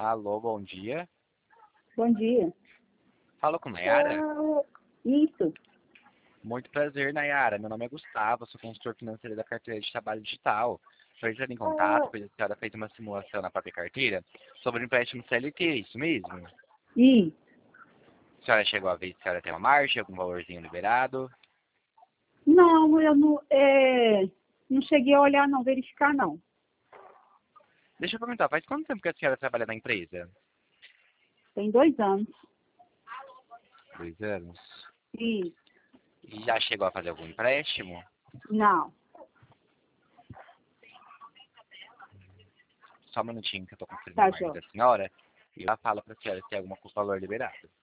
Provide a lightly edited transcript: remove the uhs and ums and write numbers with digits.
Alô, bom dia. Bom dia. Fala com Nayara? Isso. Muito prazer, Nayara. Meu nome é Gustavo, sou consultor financeiro da carteira de trabalho digital. Estou entrando em contato, pois a senhora fez uma simulação na própria carteira sobre o empréstimo CLT, isso mesmo? Isso. A senhora chegou a ver se a senhora tem uma margem, algum valorzinho liberado? Não, eu não cheguei a olhar, não, verificar, não. Deixa eu perguntar, faz quanto tempo que a senhora trabalha na empresa? Tem 2 anos. 2 anos. Isso. E já chegou a fazer algum empréstimo? Não. Só um minutinho que eu estou conferindo a Tá, margem da Jó. senhora. E eu já falo para a senhora se tem algum valor liberado.